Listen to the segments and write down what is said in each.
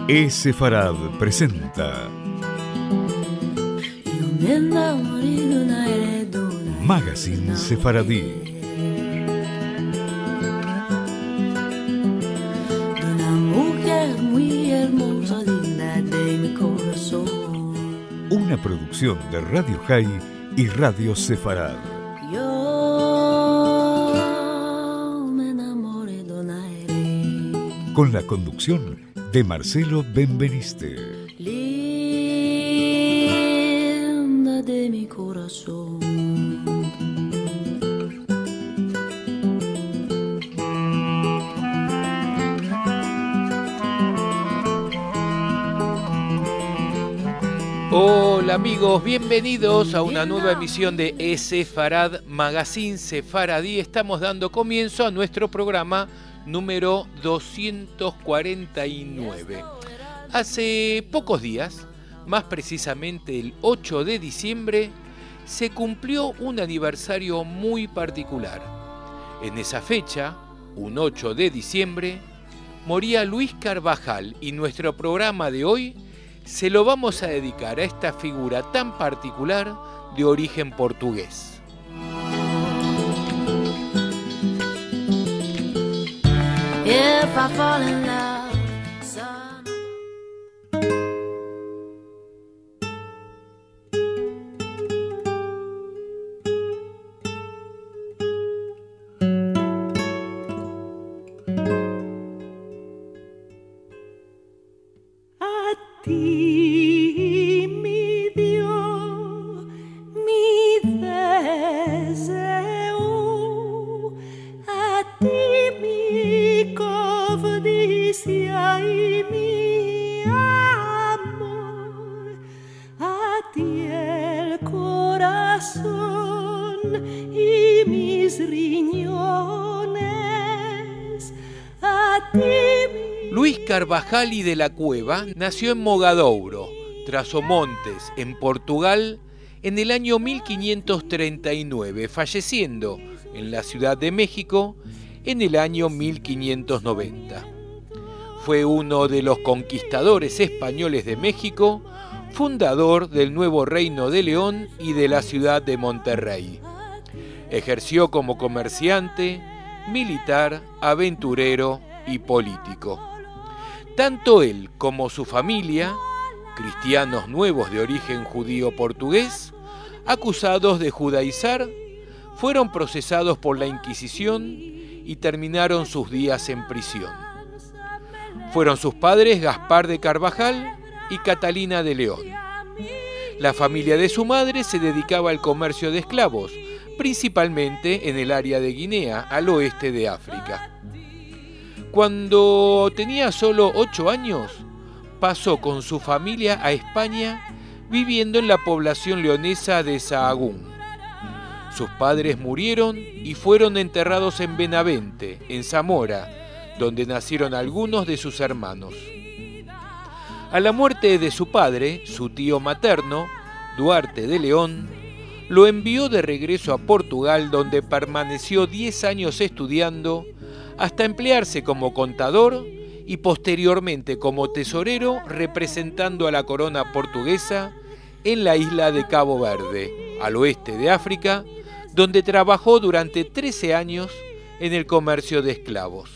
Sefarad presenta Magazine Sefaradí. Una producción de Radio High y Radio Sefarad. Con la conducción de Marcelo Benveniste. Linda de mi corazón. Hola amigos, bienvenidos a una nueva emisión de Sefarad Magazine Sefaradí. Estamos dando comienzo a nuestro programa número 249. Hace pocos días, más precisamente el 8 de diciembre, se cumplió un aniversario muy particular. En esa fecha, un 8 de diciembre, moría Luis Carvajal y nuestro programa de hoy se lo vamos a dedicar a esta figura tan particular de origen portugués. If I fall in love, a ti mi Dios, mi deseo, a ti mi codicia y mi amor, a ti el corazón y mis riñones, a ti mi... Luis Carvajal y de la Cueva nació en Mogadouro, Trás-os-Montes, en Portugal, en el año 1539, falleciendo en la Ciudad de México en el año 1590. Fue uno de los conquistadores españoles de México, fundador del nuevo Reino de León y de la ciudad de Monterrey. Ejerció como comerciante, militar, aventurero y político. Tanto él como su familia, cristianos nuevos de origen judío portugués, acusados de judaizar, fueron procesados por la Inquisición y terminaron sus días en prisión. Fueron sus padres Gaspar de Carvajal y Catalina de León. La familia de su madre se dedicaba al comercio de esclavos, principalmente en el área de Guinea, al oeste de África. Cuando tenía solo 8 años, pasó con su familia a España, viviendo en la población leonesa de Sahagún. Sus padres murieron y fueron enterrados en Benavente, en Zamora, donde nacieron algunos de sus hermanos. A la muerte de su padre, su tío materno, Duarte de León, lo envió de regreso a Portugal, donde permaneció 10 años estudiando, hasta emplearse como contador y posteriormente como tesorero representando a la corona portuguesa en la isla de Cabo Verde, al oeste de África, donde trabajó durante 13 años en el comercio de esclavos.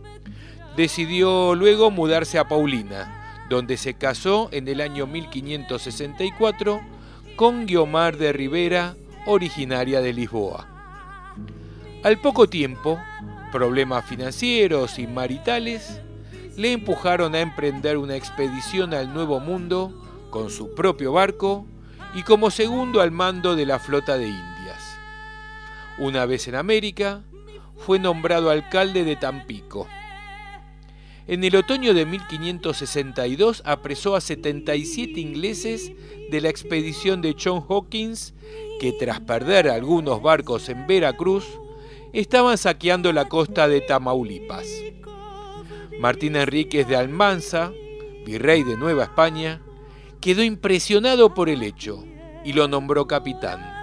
Decidió luego mudarse a Paulina, donde se casó en el año 1564 con Guiomar de Rivera, originaria de Lisboa. Al poco tiempo, problemas financieros y maritales le empujaron a emprender una expedición al Nuevo Mundo con su propio barco y como segundo al mando de la flota de Indias. Una vez en América, fue nombrado alcalde de Tampico. En el otoño de 1562 apresó a 77 ingleses de la expedición de John Hawkins, que tras perder algunos barcos en Veracruz, estaban saqueando la costa de Tamaulipas. Martín Enríquez de Almanza, virrey de Nueva España, quedó impresionado por el hecho y lo nombró capitán.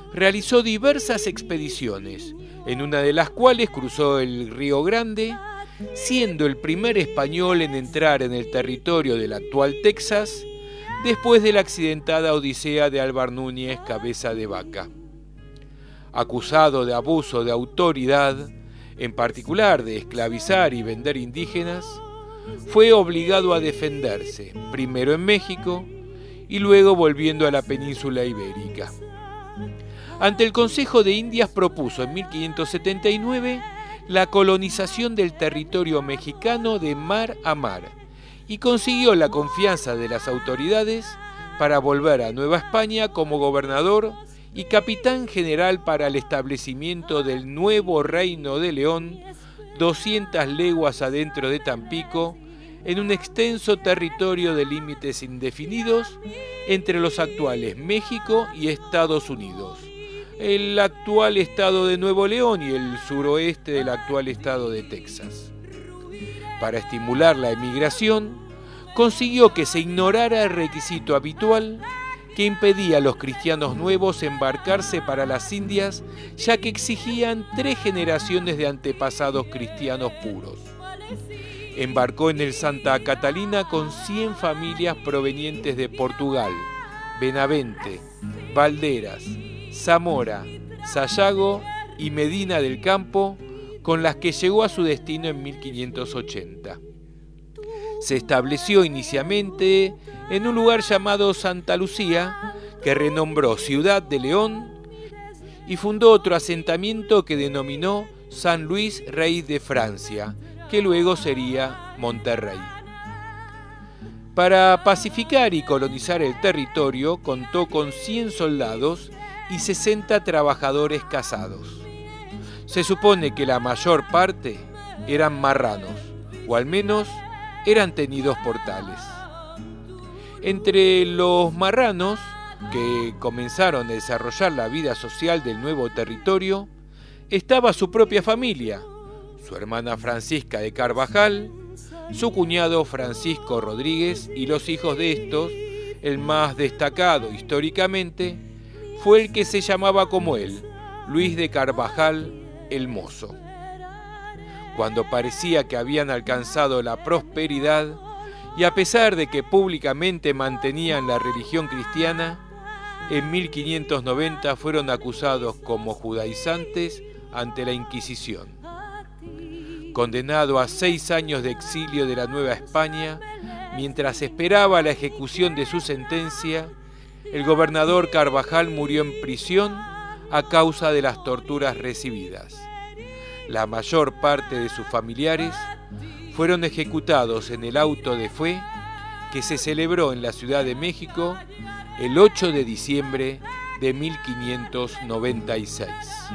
Realizó diversas expediciones, en una de las cuales cruzó el Río Grande siendo el primer español en entrar en el territorio del actual Texas después de la accidentada odisea de Álvar Núñez Cabeza de Vaca. Acusado de abuso de autoridad, en particular de esclavizar y vender indígenas, fue obligado a defenderse, primero en México y luego volviendo a la península ibérica. Ante el Consejo de Indias propuso en 1579 la colonización del territorio mexicano de mar a mar y consiguió la confianza de las autoridades para volver a Nueva España como gobernador y capitán general para el establecimiento del nuevo Reino de León, 200 leguas adentro de Tampico, en un extenso territorio de límites indefinidos entre los actuales México y Estados Unidos, el actual estado de Nuevo León y el suroeste del actual estado de Texas. Para estimular la emigración, consiguió que se ignorara el requisito habitual que impedía a los cristianos nuevos embarcarse para las Indias, ya que exigían 3 generaciones de antepasados cristianos puros. Embarcó en el Santa Catalina con 100 familias provenientes de Portugal, Benavente, Valderas, Zamora, Sayago y Medina del Campo, con las que llegó a su destino en 1580. Se estableció inicialmente en un lugar llamado Santa Lucía, que renombró Ciudad de León, y fundó otro asentamiento que denominó San Luis Rey de Francia, que luego sería Monterrey. Para pacificar y colonizar el territorio, contó con 100 soldados y 60 trabajadores casados. Se supone que la mayor parte eran marranos, o al menos eran tenidos por tales. Entre los marranos, que comenzaron a desarrollar la vida social del nuevo territorio, estaba su propia familia, su hermana Francisca de Carvajal, su cuñado Francisco Rodríguez y los hijos de estos. El más destacado históricamente fue el que se llamaba como él, Luis de Carvajal el Mozo. Cuando parecía que habían alcanzado la prosperidad, y a pesar de que públicamente mantenían la religión cristiana, en 1590 fueron acusados como judaizantes ante la Inquisición. Condenado a 6 años de exilio de la Nueva España, mientras esperaba la ejecución de su sentencia, el gobernador Carvajal murió en prisión a causa de las torturas recibidas. La mayor parte de sus familiares fueron ejecutados en el auto de fe que se celebró en la Ciudad de México el 8 de diciembre de 1596.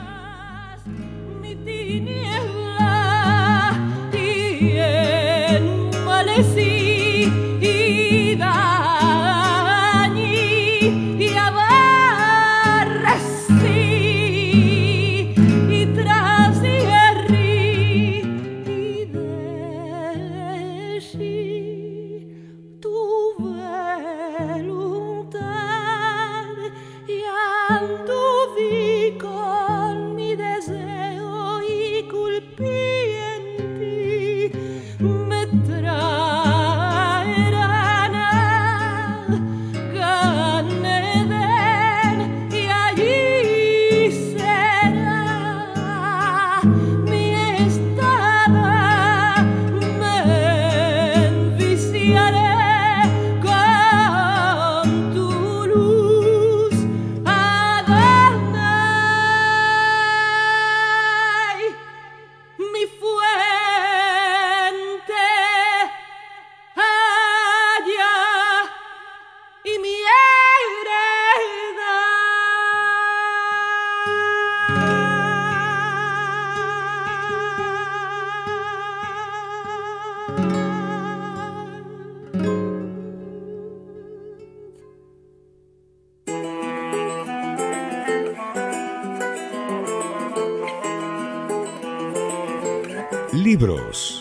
Libros.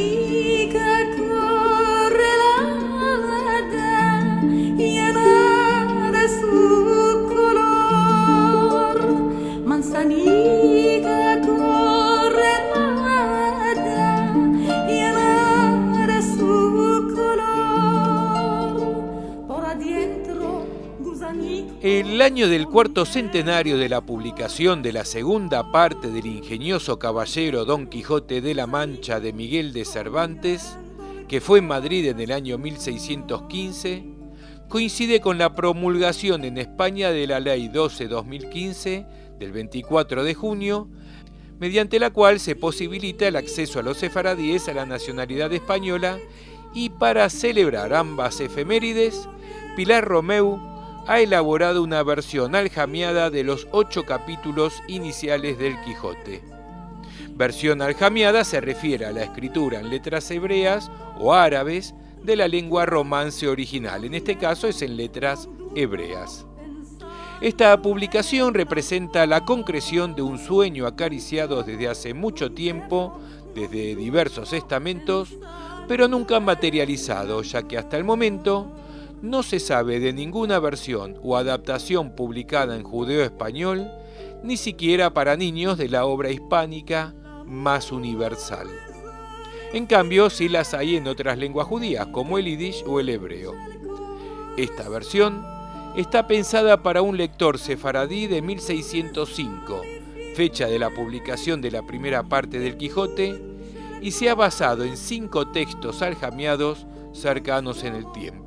Manzanita corre la llena de su color. Manzanita corre la llena de su color. Por adentro gusanito. El año del cuarto centenario de la publicación de la segunda parte del ingenioso caballero Don Quijote de la Mancha de Miguel de Cervantes, que fue en Madrid en el año 1615, coincide con la promulgación en España de la Ley 12/2015 del 24 de junio, mediante la cual se posibilita el acceso a los sefaradíes a la nacionalidad española, y para celebrar ambas efemérides, Pilar Romeu ha elaborado una versión aljamiada de los 8 capítulos iniciales del Quijote. Versión aljamiada se refiere a la escritura en letras hebreas o árabes de la lengua romance original, en este caso es en letras hebreas. Esta publicación representa la concreción de un sueño acariciado desde hace mucho tiempo, desde diversos estamentos, pero nunca materializado, ya que hasta el momento no se sabe de ninguna versión o adaptación publicada en judeo-español, ni siquiera para niños de la obra hispánica más universal. En cambio, sí las hay en otras lenguas judías, como el yiddish o el hebreo. Esta versión está pensada para un lector sefaradí de 1605, fecha de la publicación de la primera parte del Quijote, y se ha basado en 5 textos aljamiados cercanos en el tiempo.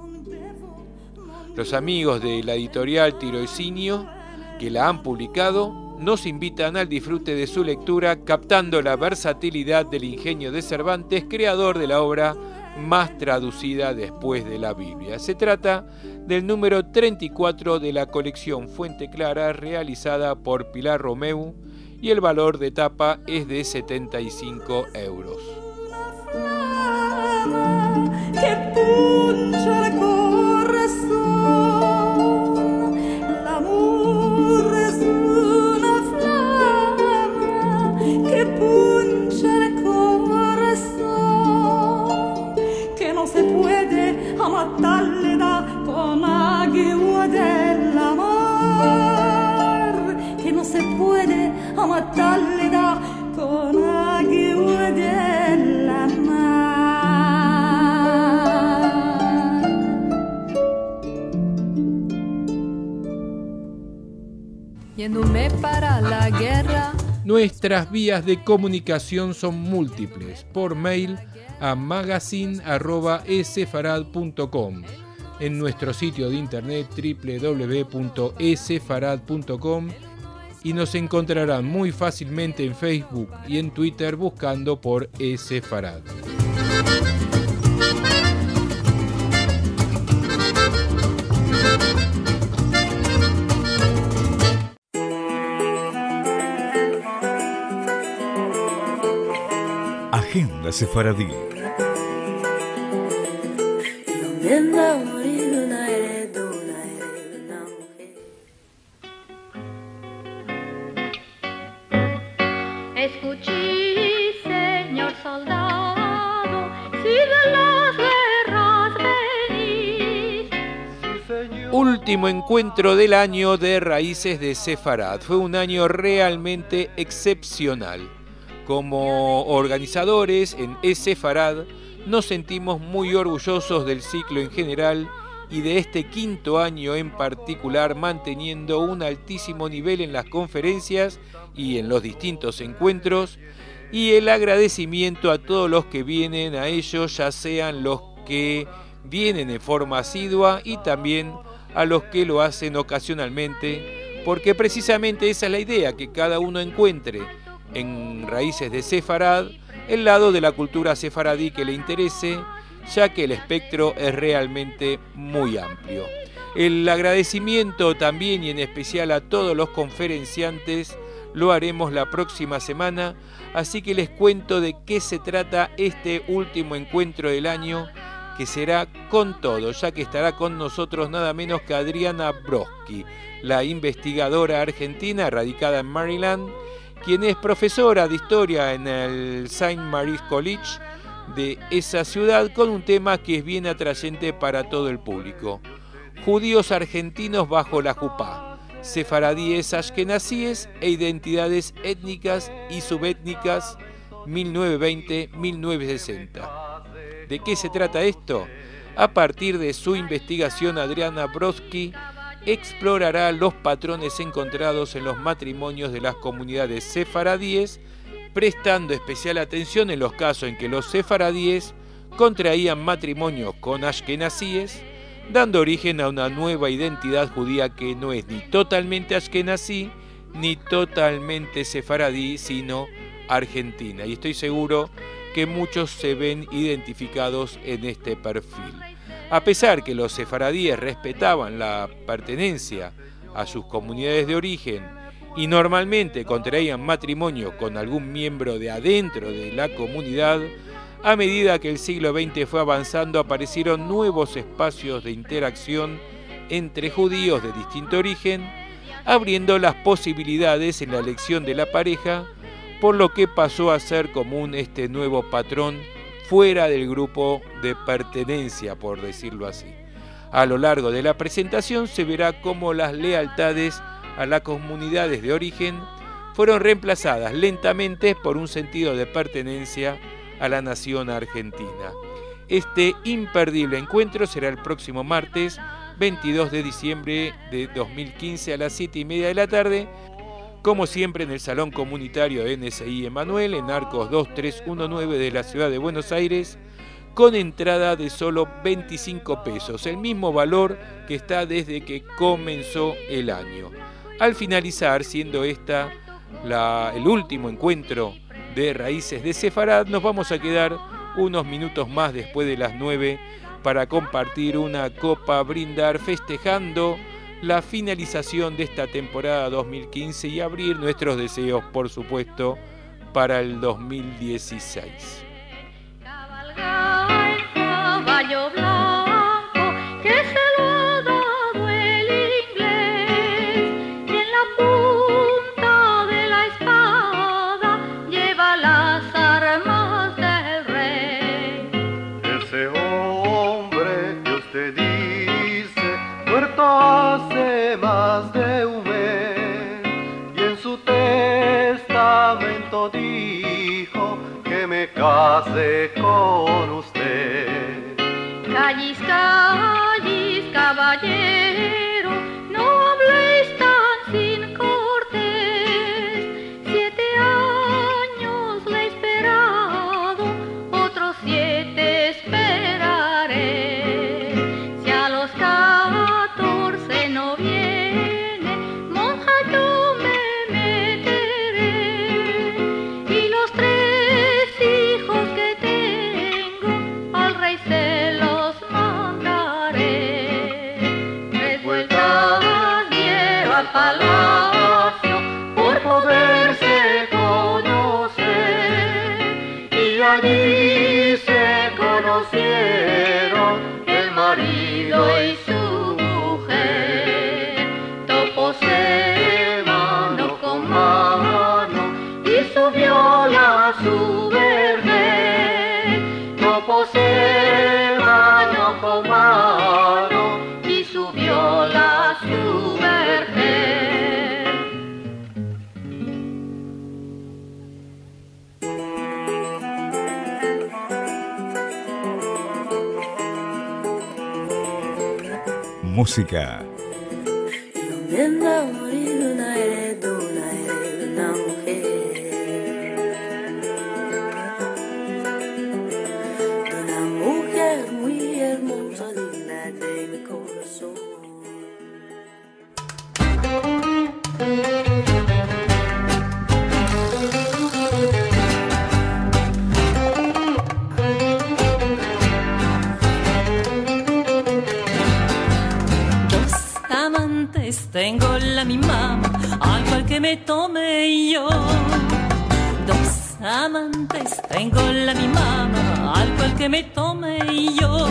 Los amigos de la editorial Tirocínio, que la han publicado, nos invitan al disfrute de su lectura, captando la versatilidad del ingenio de Cervantes, creador de la obra más traducida después de la Biblia. Se trata del número 34 de la colección Fuente Clara, realizada por Pilar Romeu, y el valor de tapa es de 75 euros. Que puncha el corazón, el amor es una flama que puncha el corazón, que no se puede matarle da con agua del amor, que no se puede matarle da con agua del amor. Yéndome para la guerra. Nuestras vías de comunicación son múltiples. Por mail a magazine@esefarad.com, en nuestro sitio de internet www.esefarad.com, y nos encontrarán muy fácilmente en Facebook y en Twitter buscando por Esefarad. Agenda Sefaradí. Escuché, señor soldado, si de las guerras venís. Último encuentro del año de Raíces de Sefarad. Fue un año realmente excepcional. Como organizadores en Esefarad nos sentimos muy orgullosos del ciclo en general y de este quinto año en particular, manteniendo un altísimo nivel en las conferencias y en los distintos encuentros, y el agradecimiento a todos los que vienen a ellos, ya sean los que vienen en forma asidua y también a los que lo hacen ocasionalmente, porque precisamente esa es la idea, que cada uno encuentre en Raíces de Sefarad el lado de la cultura sefaradí que le interese, ya que el espectro es realmente muy amplio. El agradecimiento también y en especial a todos los conferenciantes lo haremos la próxima semana, así que les cuento de qué se trata este último encuentro del año, que será con todo, ya que estará con nosotros nada menos que Adriana Broski, la investigadora argentina radicada en Maryland, quien es profesora de historia en el St. Mary's College, de esa ciudad con un tema que es bien atrayente para todo el público. Judíos argentinos bajo la jupá, sefaradíes ashkenazíes e identidades étnicas y subétnicas 1920-1960. ¿De qué se trata esto? A partir de su investigación, Adriana Brodsky explorará los patrones encontrados en los matrimonios de las comunidades sefaradíes, prestando especial atención en los casos en que los sefaradíes contraían matrimonio con ashkenazíes, dando origen a una nueva identidad judía que no es ni totalmente ashkenazí ni totalmente sefaradí, sino argentina. Y estoy seguro que muchos se ven identificados en este perfil. A pesar que los sefaradíes respetaban la pertenencia a sus comunidades de origen y normalmente contraían matrimonio con algún miembro de adentro de la comunidad, a medida que el siglo XX fue avanzando aparecieron nuevos espacios de interacción entre judíos de distinto origen, abriendo las posibilidades en la elección de la pareja, por lo que pasó a ser común este nuevo patrón fuera del grupo de pertenencia, por decirlo así. A lo largo de la presentación se verá cómo las lealtades a las comunidades de origen fueron reemplazadas lentamente por un sentido de pertenencia a la nación argentina. Este imperdible encuentro será el próximo martes 22 de diciembre de 2015 a las 7:30 de la tarde, como siempre en el Salón Comunitario NSI Emanuel, en Arcos 2319 de la ciudad de Buenos Aires, con entrada de solo 25 pesos, el mismo valor que está desde que comenzó el año. Al finalizar, siendo esta el último encuentro de Raíces de Sefarad, nos vamos a quedar unos minutos más después de las 9 para compartir una copa, brindar, festejando la finalización de esta temporada 2015 y abrir nuestros deseos, por supuesto, para el 2016. Cabalga el caballo blanco que se lo ha dado el inglés, y en la punta de la espada lleva las armas del rey. Ese hombre que usted dice muerto hace más de un mes, y en su testamento dijo que me case con usted. Callis, callis, caballero, no habléis tan sin cortés. 7 años le he esperado, otros 7 esperaré. Si a los 14 no viene, monja yo me meteré, y los 3 hijos que tengo al rey se los mandaré. 3 vueltas dio al palacio por poderse conocer, y allí se conocieron el marido y su mujer. Topóse mano con mano y subió la su vergel. Topóse mano con mano y subió la su vergel. Música, Yo me enamoré de una mujer, de una mujer muy hermosa, digna de mi corazón. Dos amantes tengo la mi mamá, al cual que me tome yo. Dos amantes tengo la mi mamá, al cual que me tome yo.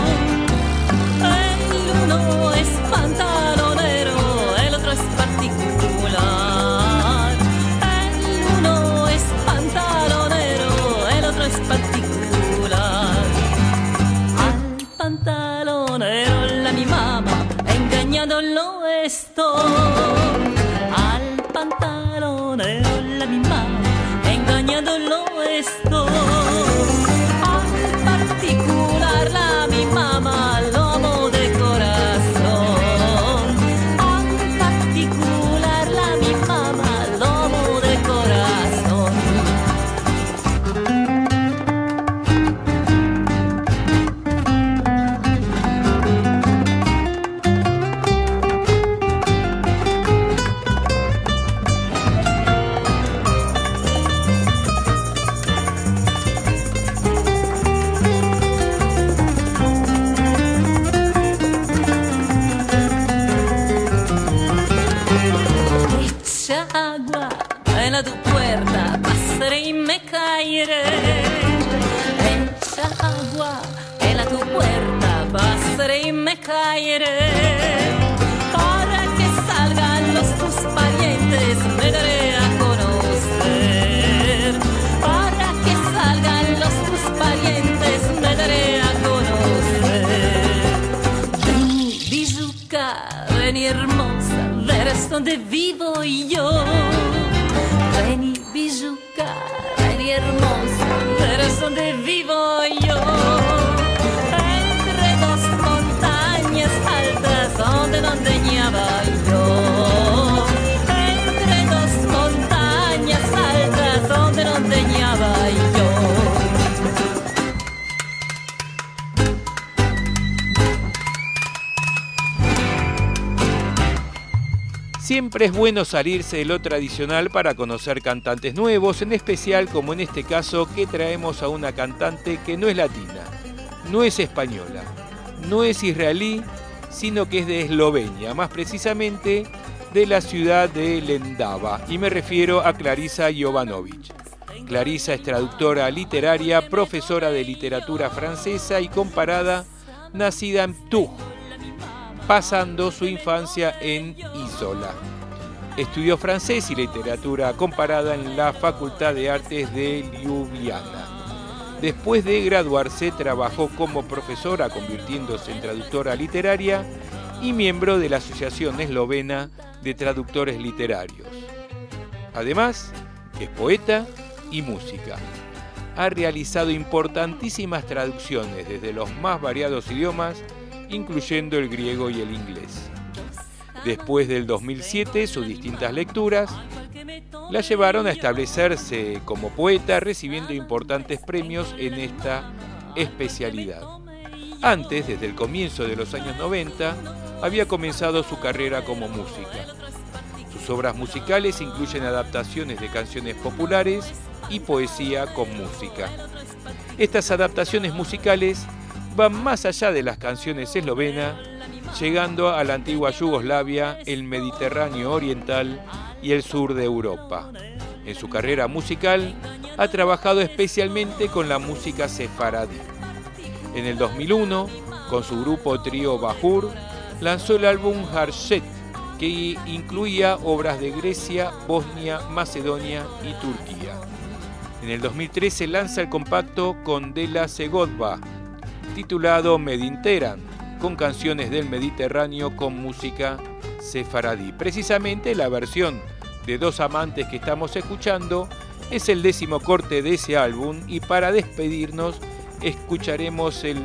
El uno es pantalonero, el otro es particular. El uno es pantalonero, el otro es particular. engañándolo estoy. Al pantalonero la mi mamá, engañándolo estoy. Al particular la mi mamá, lomo de corazón. Al particular la mi mamá, lomo de corazón. Agua en la tu puerta, pasaré y me caeré. Echa agua en la tu puerta, pasaré y me caeré. Para que salgan los tus parientes, me daré a conocer. Para que salgan los tus parientes, me daré a conocer. Vení, bizuca, vení hermosa, verás donde vivo yo. Vení, bizuca, vení hermosa, verás donde vivo yo. Entre dos montañas altas donde no teñaba yo. Entre dos montañas altas donde no teñaba yo. Siempre es bueno salirse de lo tradicional para conocer cantantes nuevos, en especial como en este caso que traemos a una cantante que no es latina, no es española, no es israelí, sino que es de Eslovenia, más precisamente de la ciudad de Lendava, y me refiero a Clarisa Jovanovic. Clarisa es traductora literaria, profesora de literatura francesa y comparada, nacida en Ptuj, pasando su infancia en Isola. Estudió francés y literatura comparada en la Facultad de Artes de Ljubljana. Después de graduarse, trabajó como profesora, convirtiéndose en traductora literaria y miembro de la Asociación Eslovena de Traductores Literarios. Además, es poeta y música. Ha realizado importantísimas traducciones desde los más variados idiomas, incluyendo el griego y el inglés. Después del 2007, sus distintas lecturas la llevaron a establecerse como poeta, recibiendo importantes premios en esta especialidad. Antes, desde el comienzo de los años 90, había comenzado su carrera como música. Sus obras musicales incluyen adaptaciones de canciones populares y poesía con música. Estas adaptaciones musicales van más allá de las canciones eslovenas, llegando a la antigua Yugoslavia, el Mediterráneo oriental y el sur de Europa. En su carrera musical ha trabajado especialmente con la música sefaradí. En el 2001, con su grupo trío Bahur, lanzó el álbum Harshet, que incluía obras de Grecia, Bosnia, Macedonia y Turquía. En el 2013 lanza el compacto con Dela Segodva, titulado Medinteran, con canciones del Mediterráneo con música sefaradí. Precisamente la versión de Dos Amantes que estamos escuchando es el 10º corte de ese álbum, y para despedirnos escucharemos el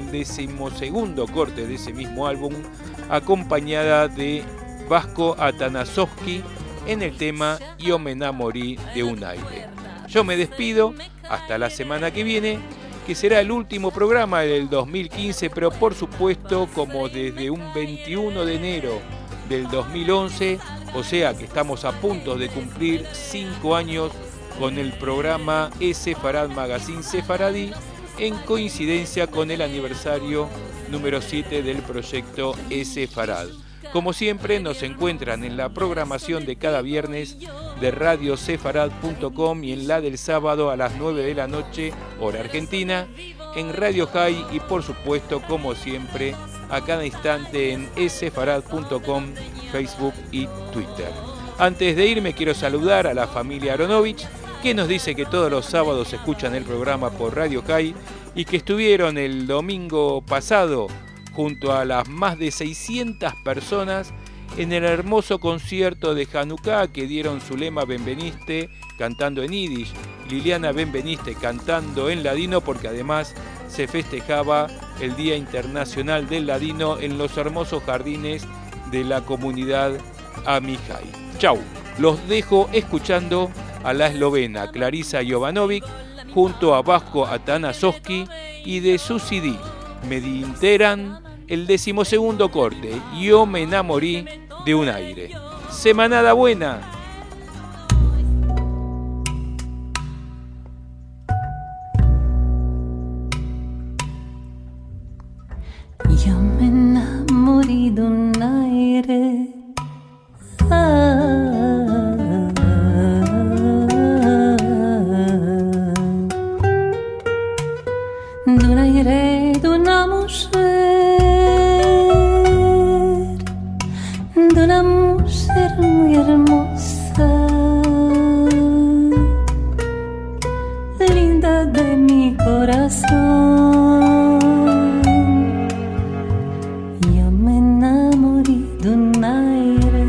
12º corte de ese mismo álbum, acompañada de Vasco Atanasovsky en el tema Yo me enamoré de un aire. Yo me despido hasta la semana que viene, que será el último programa del 2015, pero por supuesto como desde un 21 de enero del 2011, o sea que estamos a punto de cumplir 5 años con el programa Es-Sefarad Magazine Sefaradí, en coincidencia con el aniversario número 7 del proyecto Es-Sefarad. Como siempre, nos encuentran en la programación de cada viernes de radiosefarad.com y en la del sábado a las 9 de la noche, hora argentina, en Radio High, y por supuesto, como siempre, a cada instante en essefarad.com, Facebook y Twitter. Antes de irme, quiero saludar a la familia Aronovich, que nos dice que todos los sábados escuchan el programa por Radio High y que estuvieron el domingo pasado junto a las más de 600 personas en el hermoso concierto de Hanukkah que dieron Zulema Benveniste cantando en Yiddish, Liliana Benveniste cantando en ladino, porque además se festejaba el Día Internacional del Ladino en los hermosos jardines de la comunidad Amihai. Chau, los dejo escuchando a la eslovena Clarisa Jovanovic junto a Vasco Atanasovsky y de su CD Mediteran el 12º corte, Yo me enamorí de un aire. Semanada buena. Yo me enamorí de un aire. De un aire de una mujer, de una mujer muy hermosa, linda de mi corazón. Yo me enamorí de un aire,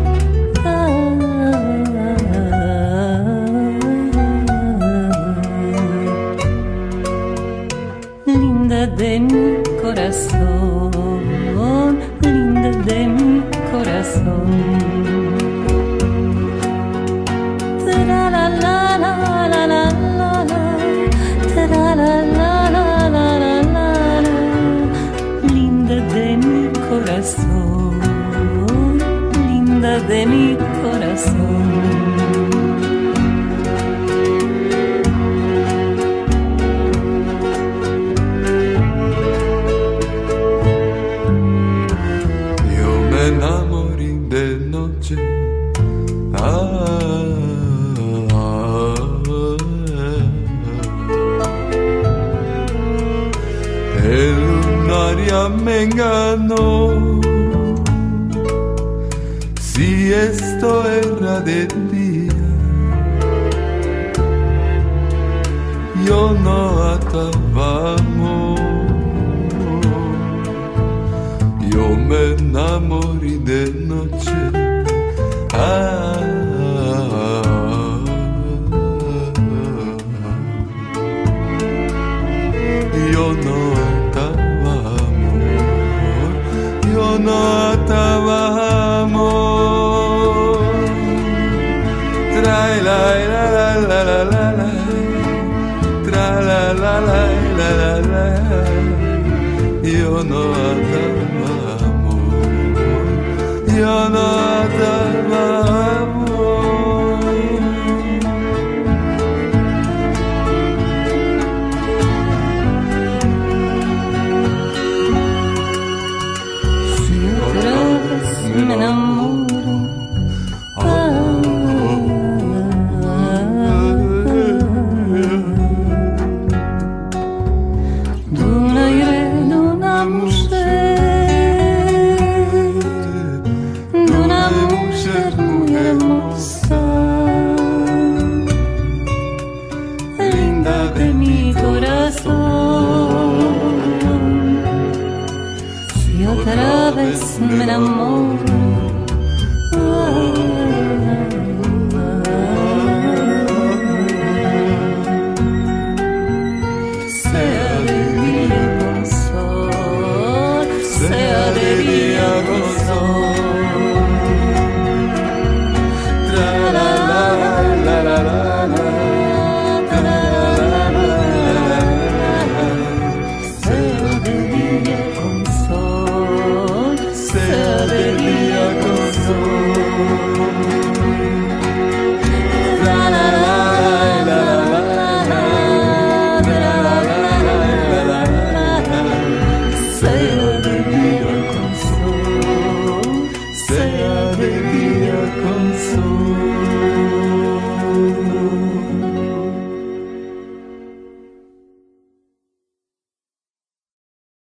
linda de mi corazón, linda de mi corazón. Tra la la la la la la la, tra la la la la la la, linda de mi corazón, linda de mi corazón. El lunaria me engañó. Si esto era de día, yo no ataba amor. Yo me enamoré de noche. Yo no ataba amor, yo no ataba amor. Trae la la la la la la la, trae la la la la la la. Yo no ataba amor, yo no ataba amor. Me enamoro, de un aire, de una mujer, de una mujer muy hermosa, linda de mi corazón. Si otra vez me enamoro, sea de día con sol, sea de día con sol. Tra la la la la la la, tra la la la la la, sea de día.